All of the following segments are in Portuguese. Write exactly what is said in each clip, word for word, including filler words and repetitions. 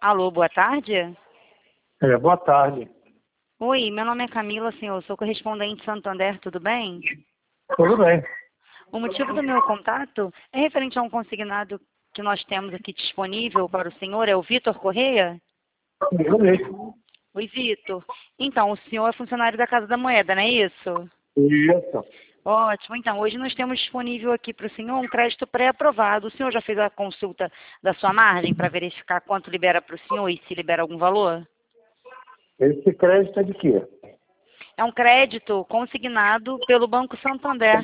Alô, boa tarde? É, boa tarde. Oi, meu nome é Camila, senhor. Sou correspondente Santander, tudo bem? Tudo bem. O motivo do meu contato é referente a um consignado que nós temos aqui disponível para o senhor. É o Vitor Correia? Eu mesmo. Oi, Vitor. Então, o senhor é funcionário da Casa da Moeda, não é isso? Isso. Ótimo. Então, hoje nós temos disponível aqui para o senhor um crédito pré-aprovado. O senhor já fez a consulta da sua margem para verificar quanto libera para o senhor e se libera algum valor? Esse crédito é de quê? É um crédito consignado pelo Banco Santander.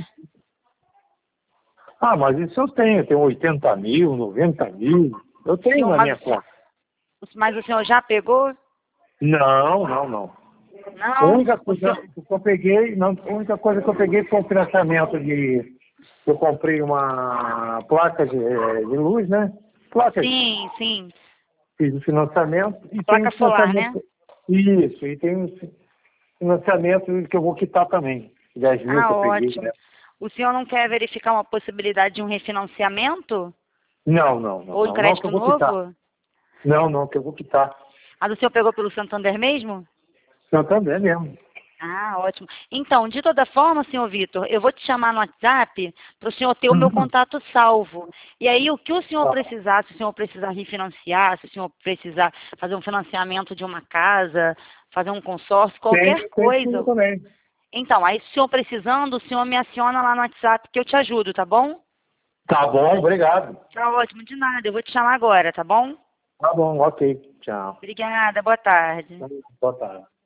Ah, mas isso eu tenho. Eu tenho oitenta mil, noventa mil. Eu tenho Senhor, na mas, minha o senhor- conta. mas o senhor já pegou? Não, não, não. A Não, única o coisa senhor... que eu peguei, não, a única coisa que eu peguei foi um financiamento de. Eu comprei uma placa de, de luz, né? Placa, Sim, sim. fiz o financiamento e A tem um placa solar, né? financiamento. Isso, e tem um financiamento que eu vou quitar também. dez mil que Ah, eu peguei, ótimo. né? O senhor não quer verificar uma possibilidade de um refinanciamento? Não, não, não, Ou em não, não que crédito eu vou quitar. novo? Não, não, que eu vou quitar. Ah, o senhor pegou pelo Santander mesmo? Santander mesmo. Ah, ótimo. Então, de toda forma, senhor Vitor, eu vou te chamar no WhatsApp para o senhor ter o meu Uhum. contato salvo. E aí, o que o senhor Tá. precisar, se o senhor precisar refinanciar, se o senhor precisar fazer um financiamento de uma casa, fazer um consórcio, Tem, qualquer tem sim coisa. também. Então, aí, se o senhor precisando, o senhor me aciona lá no WhatsApp que eu te ajudo, tá bom? Tá bom, obrigado. Tá ótimo, de nada. Eu vou te chamar agora, tá bom? Tá bom, ok. Tchau. Obrigada, boa tarde. Boa tarde.